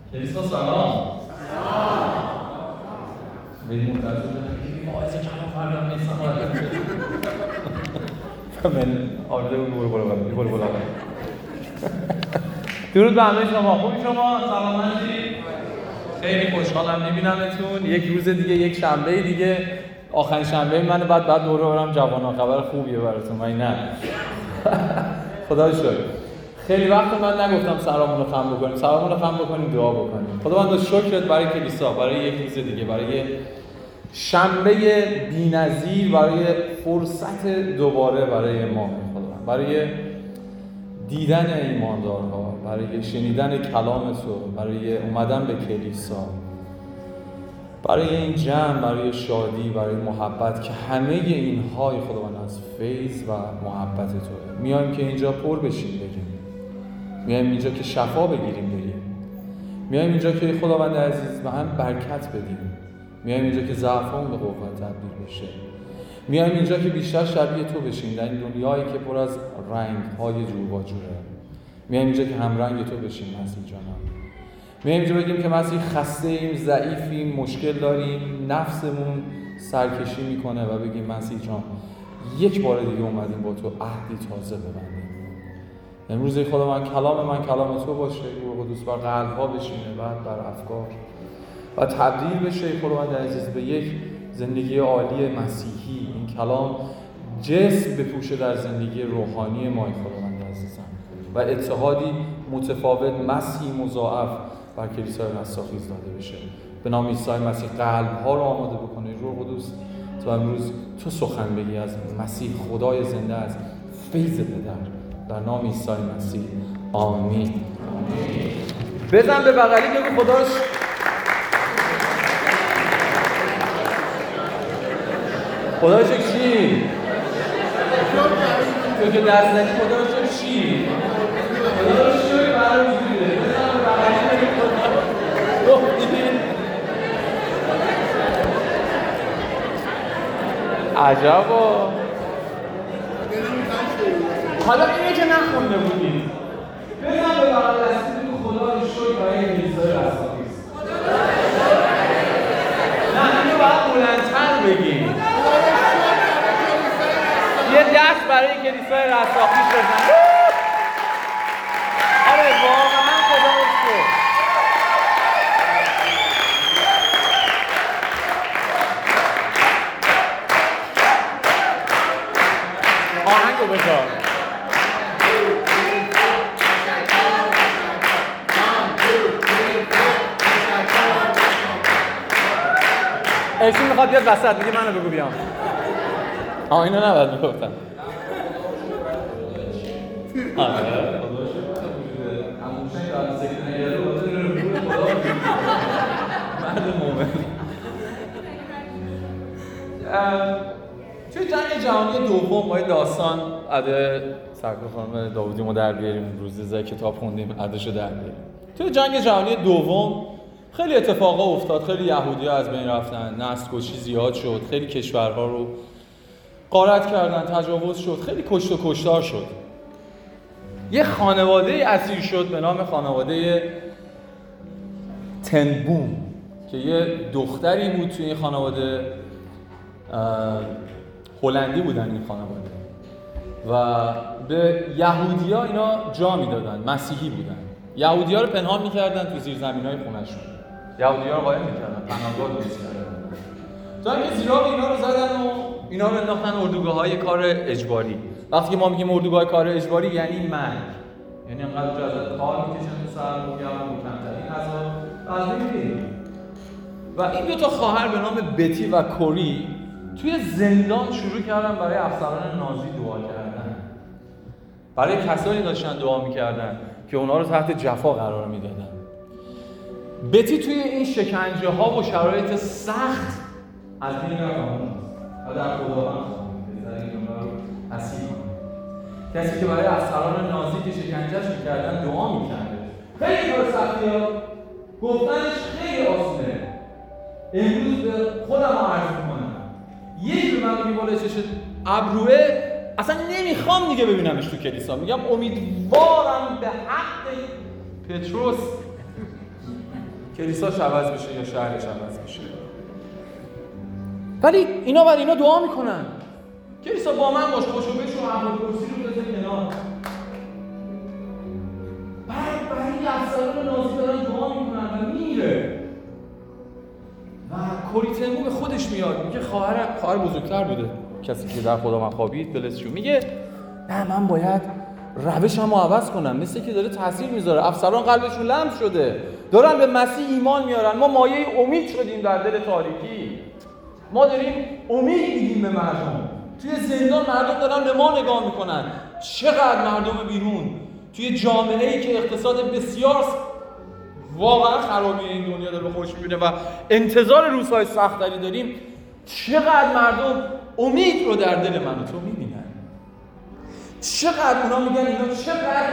کلیسا سلام. بریم منتظر بودم باعث کلام فردم نیستم. من آرده بود برو. درود به همه شما. خوبی شما؟ سلامتی؟ خیلی خوشحالم میبینمتون. یک روز دیگه، یک شنبه دیگه، آخرین شنبه منه. بعد دوره برم جوانا. خبر خوبیه براتون. من نه. خدا شکر. خیلی وقت من نگفتم سلامون رو خم بکنیم. سلامون رو خم بکنیم، دعا بکنیم. خداوند شکرت برای کلیسا، برای یک روز دیگه، برای شنبه بی‌نظیر، برای فرصت دوباره برای ما. خداوند برای دیدن ایماندارها، برای شنیدن کلام تو، برای اومدن به کلیسا، برای این جمع، برای شادی، برای محبت که همه اینهای خداوند از فیض و محبت توه. میایم که اینجا پر بشیم بریم، میایم اینجا که شفا بگیریم بریم، میایم اینجا که خداوند عزیز به هم برکت بدیم، میایم اینجا که ضعفمون به قوت تبدیل بشه، میایم اینجا که بیشتر شبیه تو بشیم در این دنیایی که پر از رنگ‌های جور و جوره. میایم اینجا که هم رنگ تو بشیم مسیح جانم. میایم اینجا بگیم که مسیح خسته ایم، ضعیفیم، مشکل داریم، نفسمون سرکشی میکنه و بگیم مسیح جان یک بار دیگه اومدیم با تو عهدی تازه ببندیم. امروز خدا من کلام تو باشه، روح قدوس بر قلب‌ها بشینه، بعد بر افکار و تبدیل بشه خداوند عزیز به یک زندگی عالی مسیحی. این کلام جسم بپوشه در زندگی روحانی ما خداوند عزیزم و اتحادی متفاوت مسیحی مضاعف بر کلیسای رستاخیز داده بشه. به نام عیسی مسیح قلب‌ها رو آماده بکنه. روح قدوس تو امروز تو سخن بگی از مسیح خدای زنده، از فیض پدر، در نام عیسی مسیح آمین. بزن به بغلی بگو خداش خدا شکر چی؟ تو که دست ندی خدا شکر چی؟ خدا شکر برای میده. بزن به بغلی بگو خدا عجبا. حالا اینه که نخونده بودی. بزن به بغل دستی بگو خدا شکر برای کلیسای رستاخیز. نه اینو باید بلندتر بگیم. یه دست برای کلیسای رستاخیز بزن. آره واقعا خدا رو شکر. آهنگو بذار. ایشون میخواد بیاد وسط، میگه منو بگو بیام. اینو نباید میگفتم. آره مرد مومن. توی جنگ جهانی دوم ما داستان عده سرکار خانم داودی ما در بیاریم، روزی کتاب خوندیم عدهشو در بیاریم. توی جنگ جهانی دوم خیلی اتفاقا افتاد، خیلی یهودی‌ها از بین رفتن، نسل‌کشی زیاد شد، خیلی کشورها رو غارت کردن، تجاوز شد، خیلی کشت و کشتار شد. یه خانواده اسیر شد به نام خانواده تنبوم که یه دختری بود توی این خانواده، هلندی بودن این خانواده و به یهودی‌ها اینا جا میدادن، مسیحی بودن. یهودی‌ها رو پنهان می‌کردن تو زیرزمین‌های خونه‌شون. یهودی‌ها رو قایم می‌کردن، پناهگاه درست کردن. تا اینکه زیراب اینا رو زدن و اینا رو انداختن اردوگاه‌های کار اجباری. وقتی که ما میگیم اردوگاه کار اجباری یعنی مرگ. یعنی انقدر جزا کار می‌کشن تو سرمایه‌ها و کمترین عذاب از بین. و این دو تا خواهر به نام بتی و کوری توی زندان شروع کردن برای افسران نازی دعا کردن. برای کسانی داشتن دعا می‌کردن که اونا رو تحت جفا قرار میدادن. بتی توی این شکنجه ها و شرایط سخت از این رفت و در خداوند بذارید اونا رو اسیر کنه. کسی که برای افسران نازی که شکنجهش میکردن دعا میکرده. خیلی کار سختیه، گفتنش خیلی آسونه. امروز به خودم عرض میکنم یک به من میگه بالا چشت ابروه، اصلا نمیخوام دیگه ببینمش تو کلیسا. میگم امیدوارم به حق پتروس کلیساش عوض بشه یا شهرش عوض بشه. ولی اینا برای اینا دعا میکنن. کلیسا با من باش، خوشو بشو، احمد کرسی رو بذار کنار. برای افسران نازی دارن دعا میکنن و میره. و کوریتنبو به خودش میاد، میگه خواهر بزرگتر بوده، کسی که در خدا من خوابید بلسشو، میگه نه من باید روشمو عوض کنم. مثل که داره تاثیر میذاره. افسران قلبشون لمس شده، دارن به مسیح ایمان میارن. ما مایه امید شدیم در دل تاریکی. ما داریم امید میدیم به مردم. توی زندان مردم دارن به ما نگاه میکنن. چقدر مردم بیرون توی جامعه‌ای که اقتصاد بسیار واقعا خرابی این دنیا داره به خودش میبینه و انتظار روزهای سخت‌تری داریم، چقدر مردم امید رو در دل من و تو میبینن. چقدر اونا میگن اینا چقدر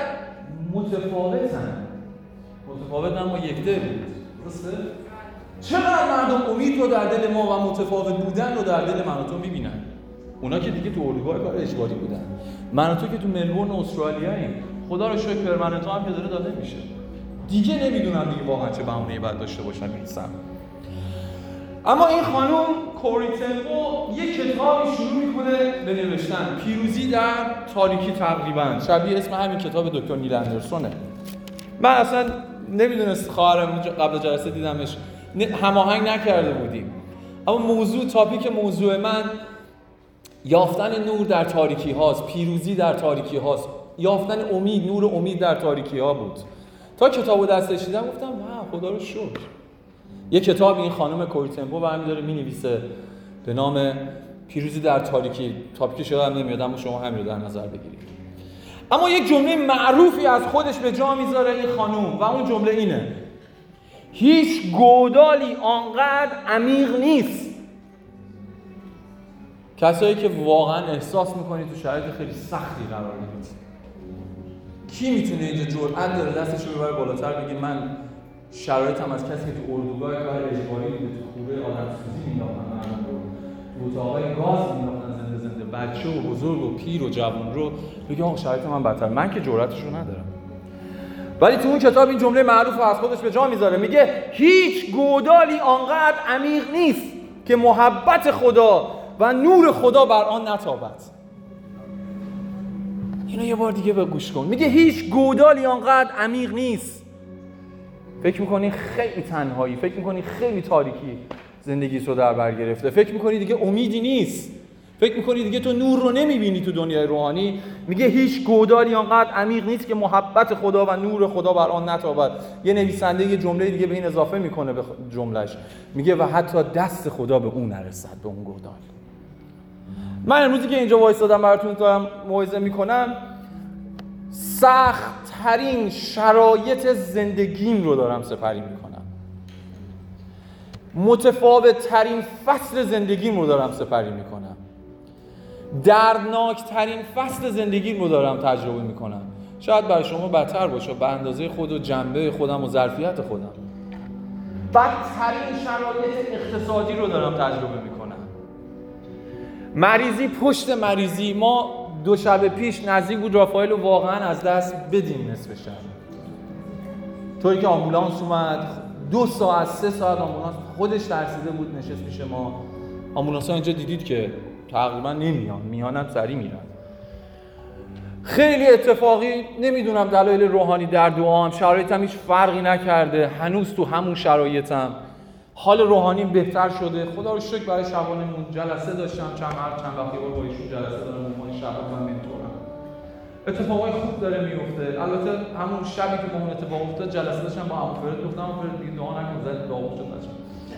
متفاوتن ما یک دل. درسته؟ چقدر مردم امید رو در دل ما و متفاوت بودن رو در دل من و تو میبینن. اونا که دیگه تو اردوگاه کار اجباری بودن، من و تو که تو ملبورن استرالیاییم، خدا رو شکر پرمننتو هم که داره داده میشه. دیگه نمیدونم دیگه واقعا چه بهونه‌ای باید داشته باشم میرسم. اما این خانم کوریتنبو یک کتابی شروع میکنه به نوشتن، پیروزی در تاریکی تقریبا، شبیه اسم همین کتاب دکتر نیل اندرسونه. من اصلا نمیدونست، خواهرم قبل جلسه دیدمش، هماهنگ نکرده بودیم. اما تاپیک موضوع من یافتن نور در تاریکی هاست، پیروزی در تاریکی هاست، یافتن امید، نور امید در تاریکی ها بود. تا کتابو دستش دیدم گفتم واو خدا رو شکر. یه کتاب این خانم کوریتنبو برمی داره می‌نویسه به نام پیروزی در تاریکی. تاپیکش یادم نمیاد اما شما همین رو در نظر بگیرید. اما یک جمله معروفی از خودش به جا میذاره این خانم و اون جمله اینه: هیچ گودالی آنقدر عمیق نیست. کسایی که واقعا احساس میکنید تو شرایط خیلی سختی قرار دارید، کی میتونه اینجا جرأت داره دستش رو ببره بالاتر بگه من شرایطم از کسی که تو اردوگاه کار اجباری بوده، تو خوبه آدمسوزی مینداختن مردم رو، تو اتاقای گاز مینداختن زنده بچه و بزرگ و پیر و جوان رو، بگه آقا شرایط من بدتر، من که جرأتش رو ندارم. ولی تو اون کتاب این جمله معروف رو از خودش به جا میذاره، میگه هیچ گودالی آنقدر عمیق نیست که محبت خدا و نور خدا بر آن نتابد. اینو یه بار دیگه گوش کن. میگه هیچ گودالی آنقدر عمیق نیست. فکر میکنی خیلی تنهایی، فکر میکنی خیلی تاریکی زندگیت رو در بر گرفته، فکر میکنی دیگه امیدی نیست، فکر میکنی دیگه تو نور رو نمیبینی تو دنیای روحانی. میگه هیچ گودالی آنقدر عمیق نیست که محبت خدا و نور خدا بر آن نتابد. یه نویسنده یه جمله دیگه به این اضافه میکنه به جملهش، میگه و حتی دست خدا به اون نرسد، به اون گودال. من امروزی که اینجا وایسادم براتون دارم موعظه میکنم، سخت ترین شرایط زندگیم رو دارم سپری میکنم، متفاوت ترین فصل زندگیم رو دارم سپری میکنم، دردناک ترین فصل زندگیم رو دارم تجربه میکنم. شاید برای شما بدتر باشه به اندازه خود و جنبه خودم و ظرفیت خودم. بدترین شرایط اقتصادی رو دارم تجربه میکنم. مریضی پشت مریضی. ما 2 شب پیش نزدیک بود رافائیل رو واقعا از دست بدیم نصف شب. طوری که آمبولانس اومد 2 ساعت 3 ساعت آمبولانس خودش ترسیده بود نشست پیش ما. آمبولانس‌ها اینجا دیدید که تقریبا نمیان، میانم سری میرن. خیلی اتفاقی، نمیدونم دلایل روحانی در دعام، شرایطم هیچ فرقی نکرده، هنوز تو همون شرایطم. حال روحانیم بهتر شده، خدا رو شکر. برای شبانمون جلسه داشتم، چند وقتی با ایشون جلسه دارم، عنوان شبان من منتورم. اتفاقای خوب داره میفته. البته همون شبی که با اون اتفاق افتاد جلسه داشتم با عموفرد، گفتم عموفرد دیگه دعا نکن، زد دعا شد بچه‌ها.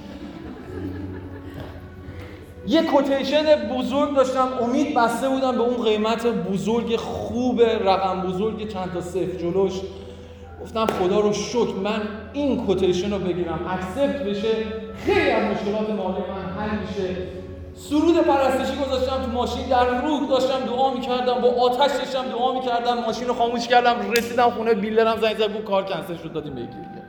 یه کوتیشن بزرگ داشتم، امید بسته بودم به اون قیمت بزرگ خوب، رقم بزرگ چند تا صفر جلوش. گفتم خدا رو شکر من این کوتیشن رو بگیرم، اکسپت بشه، خیلی از مشکلات مالی من حل میشه. سرود پرستشی گذاشتم تو ماشین، در روح داشتم دعا میکردم، با آتش داشتم دعا میکردم، ماشین رو خاموش کردم، رسیدم خونه، بیلدرم زنگ زد گفت کار کنسل شد، دادیم به یکی دیگه.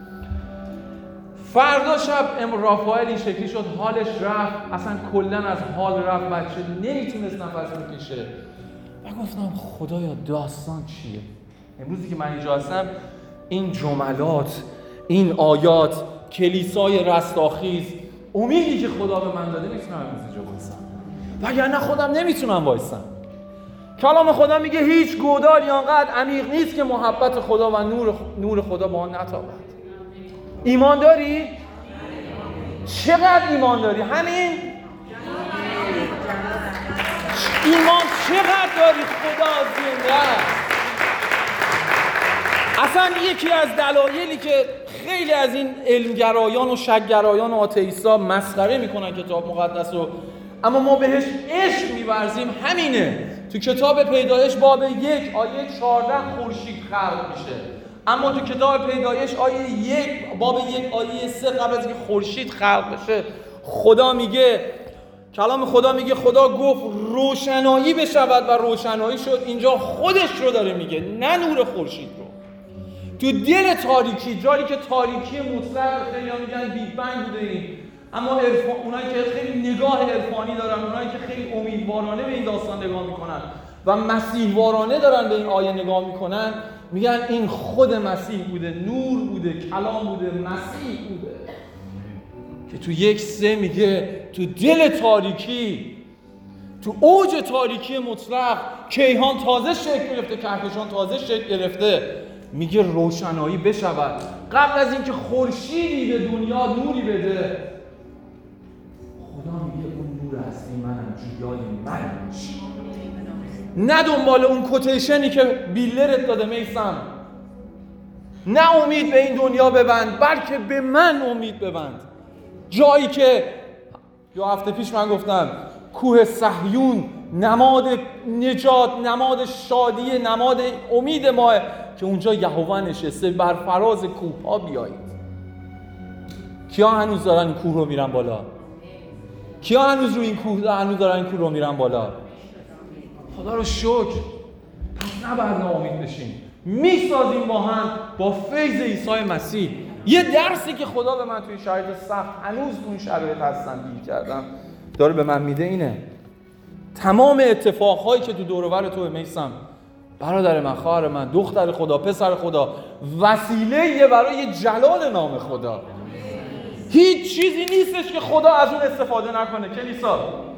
فردا شب رافائیل این شکلی شد، حالش رفت، اصلا کلا از حال رفت، بچه نمیتونست نفس بکشه. و گفتم خدایا داستان چیه؟ امروزی که من اینجا هستم این جملات، این آیات کلیسای رستاخیز، امیدی که خدا به من داده میتونم اینجا وایسم، وگرنه خودم نمیتونم وایسم. کلام خدا میگه هیچ گودالی آنقدر عمیق نیست که محبت خدا و نور خدا با آن نتابد. ایمان داری؟ چقدر ایمان داری؟ همین ایمان چقدر داری؟ خدا زنده است. اصلا یکی از دلایلی که خیلی از این علمگرایان و شکگرایان و آتئیستا مسخره میکنن کتاب مقدس رو، اما ما بهش عشق می‌ورزیم، همینه. تو کتاب پیدایش باب 1 آیه 14 خورشید خلق میشه، اما تو کتاب پیدایش آیه 1 باب 1 آیه 3 قبل از اینکه خورشید خلق بشه خدا میگه، کلام خدا میگه خدا گفت روشنایی بشود و روشنایی شد. اینجا خودش رو داره میگه، نه نور خورشید رو. تو دل تاریکی، جایی که تاریکی مطلق، خیلی ها میگن بیگ بنگ بوده این، اما اونایی که خیلی نگاه عرفانی دارن، اونایی که خیلی امیدوارانه به این داستان نگاه میکنن و مسیحوارانه دارن به این آیه نگاه میکنن، میگن این خود مسیح بوده، نور بوده، کلام بوده، مسیح بوده که تو 1:3 میگه تو دل تاریکی، تو اوج تاریکی مطلق، کیهان تازه شکل گرفته، کهکشان تازه شکل گرفته، میگه روشنایی بشود. قبل از اینکه خورشیدی به دنیا نوری بده، خدا میگه اون نور هستی منم، جویای من باش. نه دنبال اون کوتیشنی که بیلرت داده میسم، نه امید به این دنیا ببند، بلکه به من امید ببند. جایی که 2 هفته پیش من گفتم کوه صهیون نماد نجات، نماد شادی، نماد امید ماه، که اونجا یهوه نشسته. بر فراز کوه ها بیایید. کیا هنوز دارن این کوه رو میرن بالا؟ کیا هنوز رو این کوه دارن این کوه رو میرن بالا؟ خدا رو شکر. پس نباید ناامید بشیم، میسازیم با هم با فیض عیسی مسیح. یه درسی که خدا به من توی شرایط سخت، هنوز اون شرایط هستم گیر کردم، داره به من میده اینه: تمام اتفاقهایی که تو دور و بر تو میسم، برادر من، خواهر من، دختر خدا، پسر خدا، وسیله برای جلال نام خدا. هیچ چیزی نیستش که خدا از اون استفاده نکنه. کلیسا،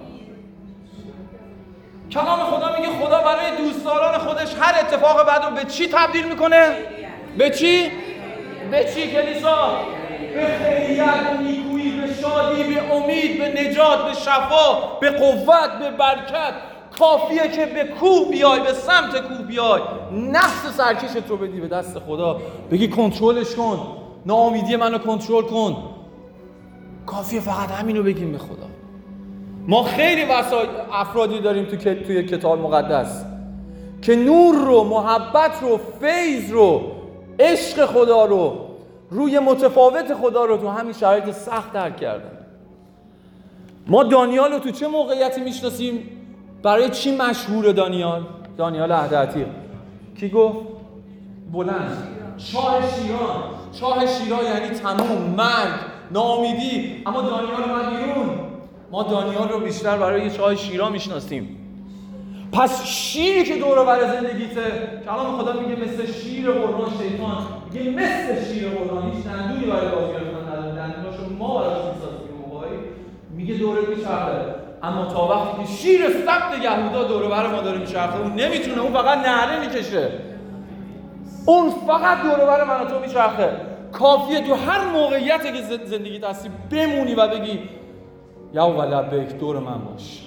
کلام خدا میگه خدا برای دوستداران خودش هر اتفاق بد رو به چی تبدیل میکنه؟ به چی؟ به چی کلیسا؟ به خیریت، به نیکویی، به شادی، به امید، به نجات، به شفا، به قوت، به برکت. کافیه که به کوه بیای، به سمت کوه بیای، نفس سرکشت رو بدی به دست خدا، بگی کنترلش کن، ناامیدی منو کنترل کن. کافیه فقط همینو بگیم به خدا. ما خیلی افرادی داریم توی کتاب مقدس که نور رو، محبت رو، فیض رو، عشق خدا رو، روی متفاوت خدا رو تو همین شرایط سخت درک کردن. ما دانیال رو تو چه موقعیتی میشناسیم؟ برای چی مشهور دانیال؟ دانیال عهد عتیق کی گفت؟ بلند. چاه شیران. چاه شیران یعنی تموم، مرگ، ناامیدی. اما دانیال اومد بیرون. ما دانیال رو بیشتر برای چاه شیران میشناسیم. پس شیری که دور و بر زندگیته، کلام خدا میگه مثل شیر قربان شیطان، میگه مثل شیر قربان، هیچ دندونی برای بازی گرفتن نداره، دندوناشو ما براش میسازیم موقعی، میگه دوره میچرخه. اما تا وقتی که شیر سبت یهودا دور و بر ما داره میچرخه، اون نمیتونه، اون فقط نعره میکشه، اون فقط دور و بر من و تو میچرخه. کافیه تو هر موقعیتی که زندگیت هستی بمونی و بگی یهوه لبیک، دور من باش.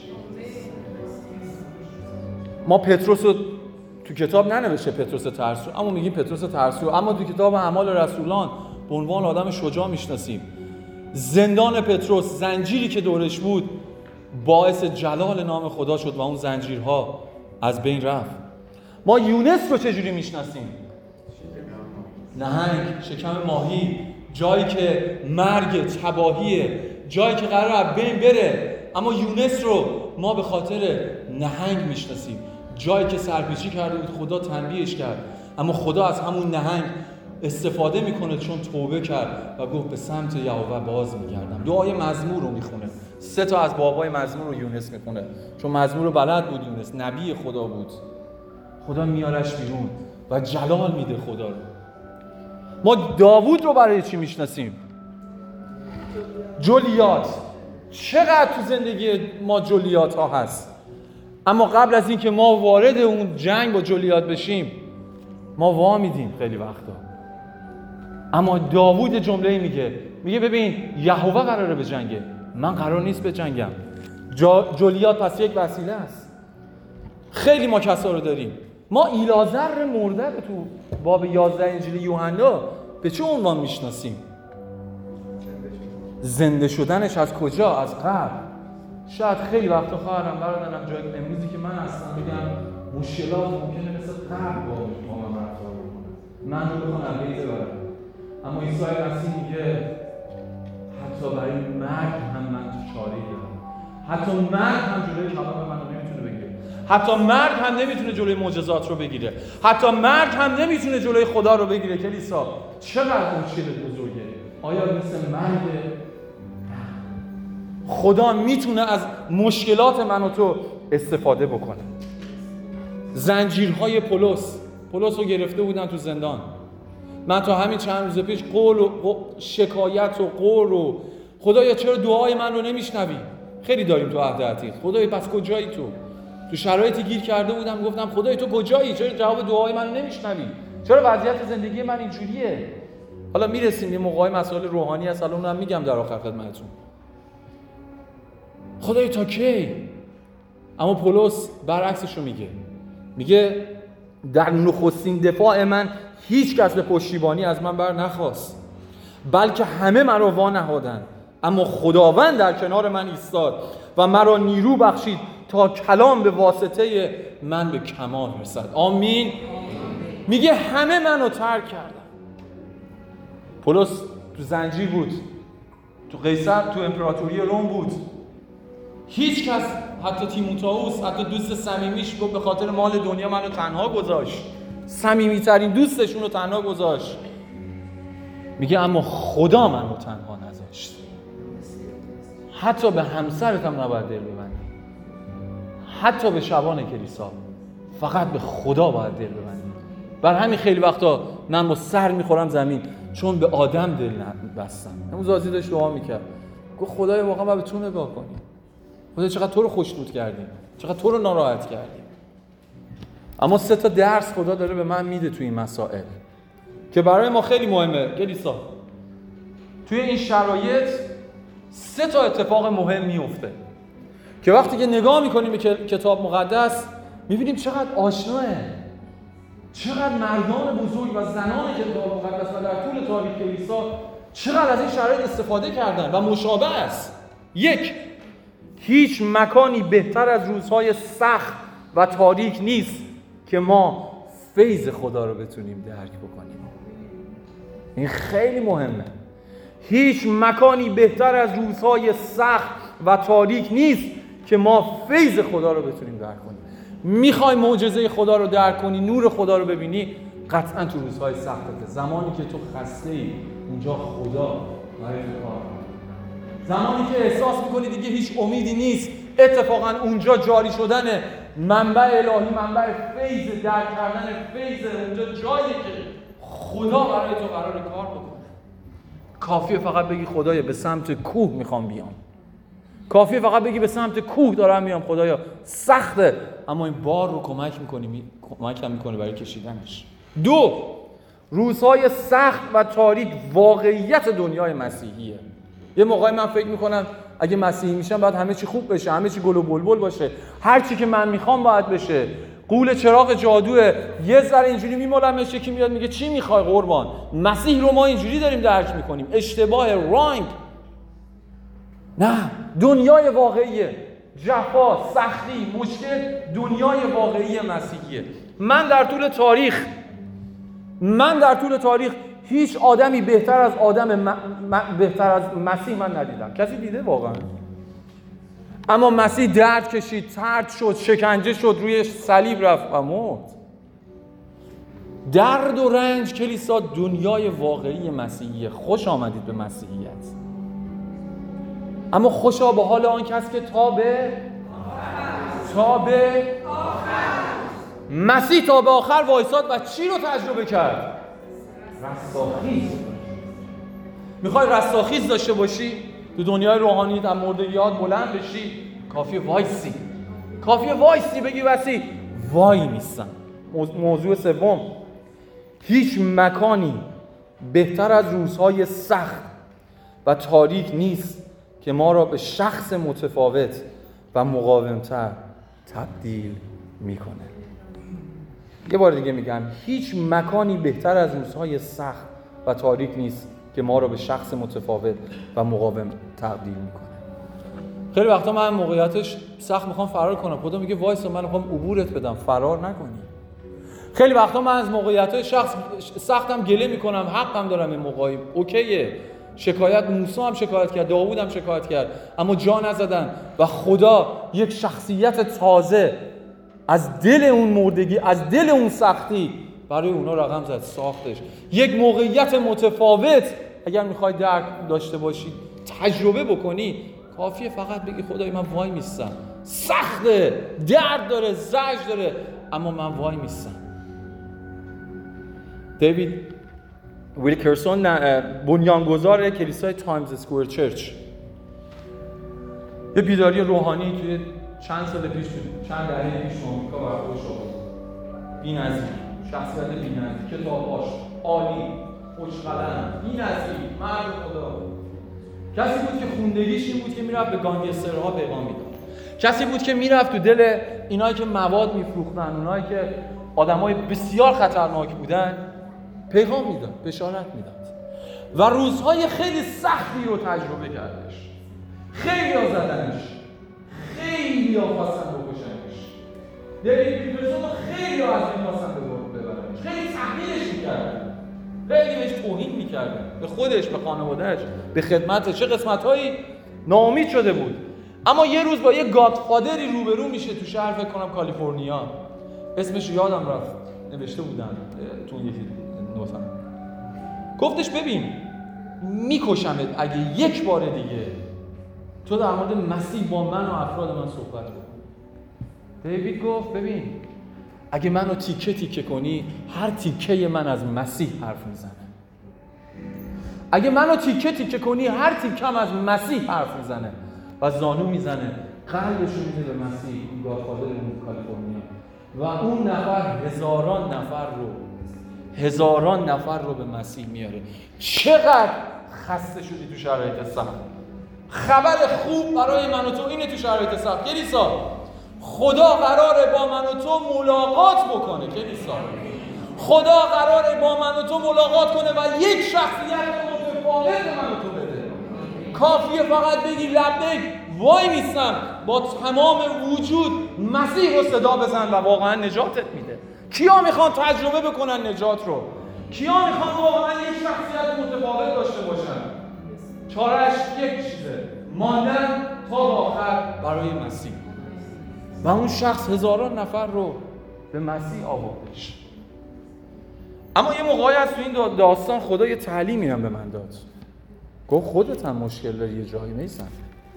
ما پتروس رو تو کتاب ننوشته پتروس ترسو، اما میگیم پتروس ترسو، اما تو کتاب اعمال رسولان به عنوان آدم شجاع میشناسیم. زندان پتروس، زنجیری که دورش بود، باعث جلال نام خدا شد و اون زنجیرها از بین رفت. ما یونس رو چجوری میشناسیم؟ نهنگ، شکم ماهی، جایی که مرگ، تباهیه، جایی که قراره از بین بره، اما یونس رو ما به خاطر نهنگ میشناسیم. جایی که سرپیچی کرده بود، خدا تنبیهش کرد، اما خدا از همون نهنگ استفاده میکنه چون توبه کرد و گفت به سمت یهوه باز میگردم. دعای مزمور رو میخونه. 3 تا از بابای مزمور رو یونس میخونه، چون مزمور رو بلد بود. یونس نبی خدا بود. خدا میارش بیرون و جلال میده خدا رو. ما داوود رو برای چی میشناسیم؟ جولیات. چقدر تو زندگی ما جولیات ها هست، اما قبل از اینکه ما وارد اون جنگ با جولیات بشیم ما وا میدیم خیلی وقتا. اما داوود جمله‌ای میگه ببین یهوه قراره به جنگه، من قرار نیست به جنگم. جولیات پس یک وسیله است. خیلی ما کسا رو داریم. ما ایلازر مرده رو تو باب 11 انجیل یوحنا به چه عنوان میشناسیم؟ زنده شدنش از کجا؟ از قبر. شاید خیلی وقتا خواهرم برادرم جای امروزی که من هستم بگم مشکلات ممکنه مثل قبر با من رفتار بکنه، من رو بخوام بیزه برم، اما عیسی مسیح میگه حتی برای مرگ هم من چاره‌ای دارم. حتی مرگ هم جلوی کلام منو نمیتونه بگیره. حتی مرگ هم نمیتونه جلوی معجزات رو بگیره. حتی مرگ هم نمیتونه جلوی خدا رو بگیره. کلیسا چقدر مشکل بزرگه. آیا مثل مرگ؟ خدا میتونه از مشکلات من و تو استفاده بکنه. زنجیرهای پولس رو گرفته بودن تو زندان. من تا همین چند روز پیش قول و شکایت و قول و خدایا چرا دعای من رو نمیشنوی؟ خیلی داریم تو عهد عتیق. خدایا پس کجایی تو شرایطی گیر کرده بودم، گفتم خدایا تو کجایی؟ چرا جواب دعای من رو نمیشنوی؟ چرا وضعیت زندگی من اینجوریه؟ حالا میرسیم یه موقعی مسائل روحانی هست، حالا اونم میگم در آخر خدمتتون. خدایا تا کی؟ اما پولس برعکسش رو میگه در نخستین دفاع من هیچ کس به پشتیبانی از من بر نخواست، بلکه همه مرا وا نهادند، اما خداوند در کنار من ایستاد و مرا نیرو بخشید تا کلام به واسطه من به کمال رسد. آمین. میگه همه منو ترک کردن. پولس تو زنجیر بود، تو قیصر، تو امپراتوری روم بود. هیچ کس، حتی تیموتائوس، حتی دوست صمیمیش گفت به خاطر مال دنیا منو تنها گذاشت. صمیمی‌ترین دوستشون رو تنها گذاشت. میگه اما خدا منو تنها نذاشت. حتی به همسرت هم نباید دل ببندی، حتی به شبان کلیسا، فقط به خدا باید دل ببندی. بر همین خیلی وقتا من با سر میخورم زمین چون به آدم دل بستم. امروز آزی داشت دعا میکرد، گفت خدای واقعا باید به تو نگاه کنی. خدا چقدر تو رو خوشنود کردیم، چقدر تو رو ناراحت کردیم. اما 3 تا درس خدا داره به من میده توی این مسائل که برای ما خیلی مهمه. کلیسا توی این شرایط 3 تا اتفاق مهم میفته که وقتی که نگاه میکنیم به کتاب مقدس میبینیم چقدر آشناه، چقدر مردان بزرگ و زنان کتاب مقدس و در طول تاریخ کلیسا چقدر از این شرایط استفاده کردن و مشابه است. 1. هیچ مکانی بهتر از روزهای سخت و تاریک نیست که ما فیض خدا رو بتونیم درک بکنیم. این خیلی مهمه. هیچ مکانی بهتر از روزهای سخت و تاریک نیست که ما فیض خدا رو بتونیم درک کنیم. میخوای معجزه خدا رو درک کنی، نور خدا رو ببینی، قطعا تو روزهای سختته. زمانی که تو خسته‌ای اونجا خدا برای تو کار می‌کنه. زمانی که احساس میکنی دیگه هیچ امیدی نیست، اتفاقا اونجا جاری شدن منبع الهی، منبع فیض، درک کردن فیض، اونجا جایی که خدا برای تو قراره کار بکنه. کافیه فقط بگی خدایا به سمت کوه میخوام بیام. کافیه فقط بگی به سمت کوه دارم میام خدایا، سخته اما این بار رو کمکم میکنه برای کشیدنش. 2. روزهای سخت و تاریک واقعیت دنیای مسیحیه. یه موقعی من فکر میکنم اگه مسیحی میشم باید همه چی خوب بشه، همه چی گل و بلبل باشه، هر چی که من میخوام باید بشه. قول چراغ جادوه، یه ذره اینجوری میمولمش، یکی میاد میگه چی میخوای قربان؟ مسیح رو ما اینجوری داریم درک میکنیم. اشتباه، رانگ. نه، دنیای واقعیه. جفا، سختی، مشکل دنیای واقعی مسیحیه. من در طول تاریخ هیچ آدمی بهتر از بهتر از مسیح من ندیدم. کسی دیده واقعا؟ اما مسیح درد کشید، طرد شد، شکنجه شد، روی صلیب رفت و مرد. درد و رنج کلیسا دنیای واقعی مسیحیه. خوش آمدید به مسیحیت. اما خوشا به حال آن کس که تا به مسیح تا به آخر وایساد و چی رو تجربه کرد؟ رستاخیز. میخوای رستاخیز داشته باشی، تو دنیای روحانی در مورد یاد بلند بشی، کافیه وایسی بگی وسی وای میستم. موضوع سوم، هیچ مکانی بهتر از روزهای سخت و تاریک نیست که ما را به شخص متفاوت و مقاومتر تبدیل میکنه. یه بار دیگه میگم، هیچ مکانی بهتر از روزهای سخت و تاریک نیست که ما را به شخص متفاوت و مقاوم تبدیل میکنه. خیلی وقتا من موقعیتش سخت میخوام فرار کنم، خدا میگه وایسا من میخوام عبورت بدم، فرار نکنی. خیلی وقتا من از موقعیت‌های سختم گله میکنم، حقم دارم این موقعی، اوکیه. شکایت، موسی هم شکایت کرد، داوود هم شکایت کرد، اما جا نزدن و خدا یک شخصیت تازه از دل اون مردگی، از دل اون سختی برای اونا رقم زد، ساختش. یک موقعیت متفاوت اگر میخوای درک داشته باشی، تجربه بکنی، کافیه فقط بگی خدای من وای میستم، سخته، درد داره، زجر داره، اما من وای میستم. دیوید ویلکرسون بنیانگذار کلیسای تایمز اسکوئر چرچ، یه بیداری روحانی توی چند سال پیش، چند دهه پیش آمریکا برپا شد. بی‌نظیر، شخصیت بی‌نظیر، کتاباش عالی، خوشقلم، بی‌نظیر، مرد خدا. کسی بود که خوندگیش این بود که میرفت به گانگسترها پیغام میداد. کسی بود که میرفت تو دل اینایی که مواد میفروختن، اونایی که آدمای بسیار خطرناک بودن، پیغام میداد، بشارت میداد و روزهای خیلی سختی رو تجربه کردش. خیلی ها زدنش، خیلی ها خواستن بکشنش. دیوید ویلکرسون خیلی ها از این خواستن ببرنش، خیلی تحقیرش میکردن، خیلی بهش توهین میکردن، به خودش، به خانوادهش، به خدمتش. چه قسمتهایی ناامید شده بود. اما یه روز با یه گادفادری روبرو میشه تو شهر، فکر کنم کالیفرنیا، اسمش یادم رفت، نوشته بودن تو یکی نوتم. گفتش ببین میکشمت اگه یک بار دیگه تو در مورد مسیح با من و افراد من صحبت کنی. دیوید گفت ببین اگه منو تیکه تیکه کنی، هر تیکه من از مسیح حرف میزنه. اگه منو تیکه تیکه کنی، هر تیکم از مسیح حرف میزنه. و زانو میزنه، قلبشو میده به مسیح، این گادفادر اون کالیفرنیا، و اون نفر هزاران نفر رو به مسیح میاره. چقدر خسته شدی تو شرایط سخت. خبر خوب برای من و تو اینه تو شرایط سخت. کلیسا، خدا قراره با من و تو ملاقات بکنه. کلیسا، خدا قراره با من و تو ملاقات کنه و یک شخصیت متفاوت من و تو بده. کافیه فقط بگی لبیک، وای میستم، با تمام وجود مسیح رو صدا بزن و واقعا نجاتت میده. کیا میخوان تجربه بکنن نجات رو؟ کیا میخوان واقعا یک شخصیت متفاوت داشته باشن؟ چاره‌اش یک چیزه، ماندن تا آخر برای مسیح. و اون شخص هزاران نفر رو به مسیح آوردش. اما یه موقعی از تو این داستان خدا یه تعلیمی هم به من داد. گفت خودت هم مشکل داری یه جایی نیستن.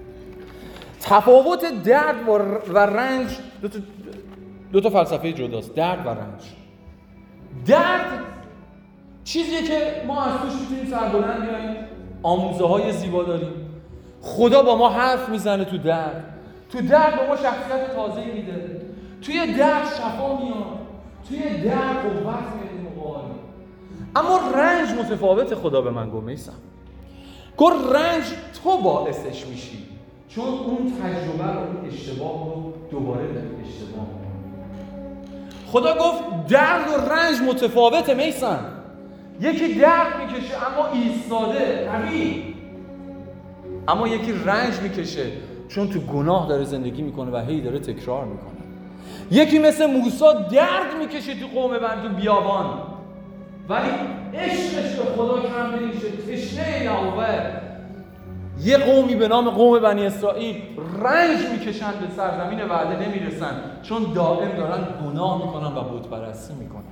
تفاوت درد و رنج دو تا فلسفه جداست، درد و رنج. درد چیزیه که ما از توش میتونیم سربلند بیاییم، آموزه های زیبا داریم. خدا با ما حرف میزنه تو درد به ما شخصیت تازه‌ای میده. توی درد شفا میاد، توی درد قوت میاد موقعی. اما رنج متفاوت. خدا به من گفت میسم، گفت رنج تو باعثش میشی، چون اون تجربه رو، اون اشتباه رو دوباره داری اشتباه میکنی. خدا گفت درد و رنج متفاوته میسم. یکی درد میکشه اما ایستاده، قوی. اما یکی رنج میکشه چون تو گناه داره زندگی میکنه و هی داره تکرار میکنه. یکی مثل موسی درد میکشه تو قوم بند، تو بیابان، ولی عشقش به خدا کم نمیشه، تشنه یهوه. یه قومی به نام قوم بنی اسرائیل رنج میکشن، به سرزمین وعده نمیرسن، چون دائم دارن گناه میکنن و بت پرستی میکنن.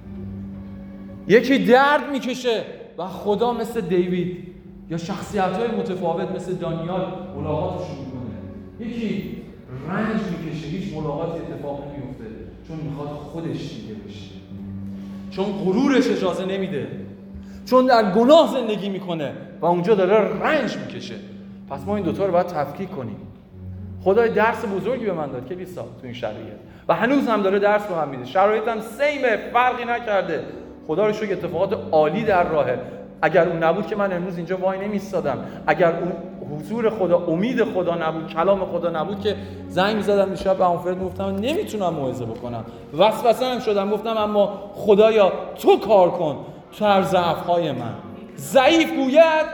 یکی درد میکشه و خدا مثل دیوید یا شخصیت‌های متفاوت مثل دانیال ملاقاتش میکنه. یکی رنج میکشه، هیچ ملاقاتی اتفاق نمیفته، چون میخواد خودش دیگه بشه، چون غرورش اجازه نمیده، چون در گناه زندگی میکنه و اونجا داره رنج میکشه. پس ما این دوتا رو باید تفکیک کنیم. خدای درس بزرگی به من داد کلیسا تو این شرایط و هنوز هم داره درس به من میده. شرایطم سیمه، فرقی نکرده. خدا رو شکر اتفاقات عالی در راهه. اگر اون نبود که من امروز اینجا وای نمیستادم. اگر اون حضور خدا، امید خدا نبود، کلام خدا نبود که زنگ می‌زدم دیشب به عموفرد میگفتم نمیتونم موعظه بکنم. وسوسه هم شدم گفتم اما خدایا تو کار کن تو ضعف‌های من. ضعیف گوید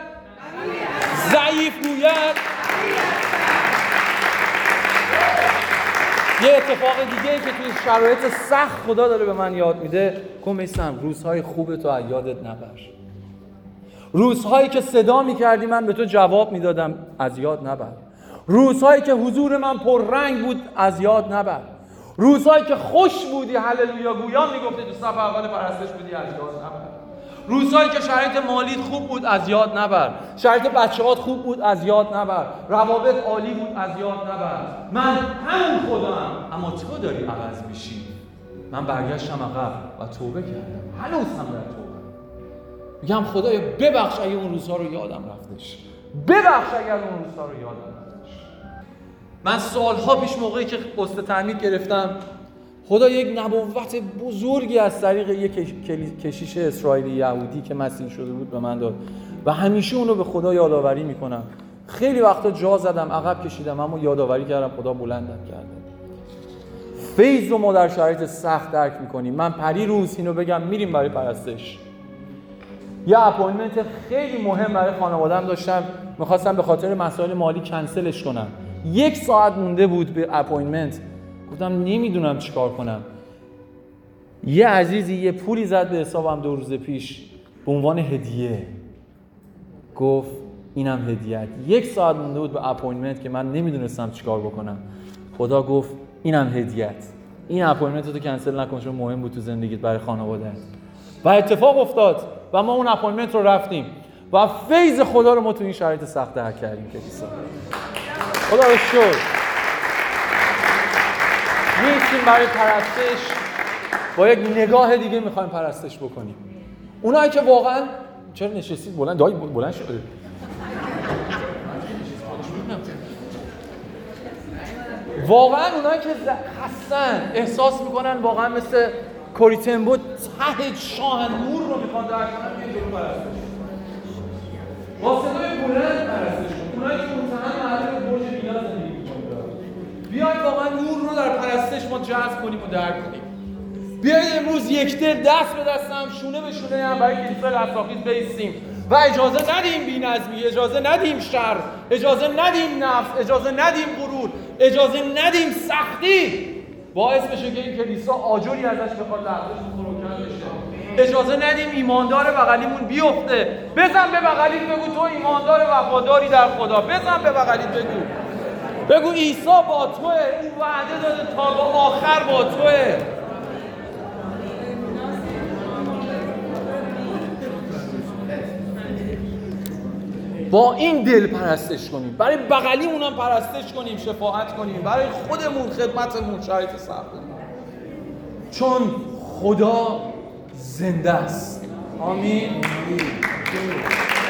یه اتفاق دیگه که توی شرایط سخت خدا داره به من یاد میده، میسم روزهای خوب تو از یادت نبر. روزهایی که صدا میکردی من به تو جواب میدادم از یاد نبر. روزهایی که حضور من پررنگ بود از یاد نبر. روزهایی که خوش بودی هللویا گویان میگفتی تو صف اول پرستش بودی از یاد نبر. روزهایی که شرایط مالیت خوب بود از یاد نبر. شرایط بچه‌هات خوب بود از یاد نبر. روابط عالی بود از یاد نبر. من همون خودم اما تو داری عوض میشی. من برگشتم عقب و توبه کردم. هنوز هم در توبه. میگم خدایا ببخش اگه اون روزها رو یادم رفتش. ببخش اگر اون روزها رو یادم رفتش. من سالها پیش موقعی که قسط تعمید گرفتم خدا یک نبوت بزرگی از طریق یک کشیش اسرائیلی یهودی که مسیح شده بود به من داد و همیشه اونو به خدا یادآوری میکنم. خیلی وقتا جا زدم، عقب کشیدم، اما یادآوری کردم خدا بلندم کرده. فیض رو ما در شرایط سخت درک میکنیم. من پریروز اینو بگم میریم برای پرستش. یه اپوینتمنت خیلی مهم برای خانواده‌ام داشتم، میخواستم به خاطر مسائل مالی کنسلش کنم. 1 ساعت مونده بود به اپوینتمنت. گفتم نمیدونم چیکار کنم. یه عزیزی یه پولی زد به حسابم 2 روز پیش به عنوان هدیه. گفت اینم هدیه‌ات. 1 ساعت مونده بود به اپوینتمنت که من نمیدونستم چیکار بکنم. خدا گفت اینم هدیه‌ات. این اپوینتمنت رو کنسل نکن چون مهم بود تو زندگیت برای خانواده‌ات. و اتفاق افتاد و ما اون اپوینتمنت رو رفتیم و فیض خدا رو ما تو این شرایط سخت درک کردیم کلیسا. خدا رو شکر. می‌ریم برای پرستش با یک نگاه دیگه می‌خوایم پرستش بکنیم. اونایی که واقعا چرا نشستید بلند دایی بلند شده. واقعا اونایی که خستن احساس میکنن واقعا مثل کوریتنبو ته شاه نور رو میخوان درک کنن میان جلو پرستش. با صدای بلند پرستش کن. اونایی که مطمئن معلومه برج میلاد زندگی میکنن. بیاید واقعا نور رو در پرستش ما جذب کنیم و درک کنیم. بیاید امروز یک دل دست به دست هم شونه به شونه هم برای کلیسای رستاخیز بایستیم و اجازه ندیم بی‌نظمی، اجازه ندیم شر، اجازه ندیم نفس، اجازه ندیم غرور، اجازه ندیم سختی باعث بشه که این کلیسا آجری ازش بخواد لغزش فروکن بشه. اجازه ندیم ایماندار بغلیمون بیفته. بزن به بغلیت بگو تو ایماندار وفاداری در خدا. بزن به بغلیت بگو عیسی با توه، او وعده داده تا به آخر با توه. با این دل پرستش کنیم، برای بغلیمون هم پرستش کنیم، شفاعت کنیم، برای خودمون خدمتمون شرایط سخت کنیم، چون خدا زنده است. آمین.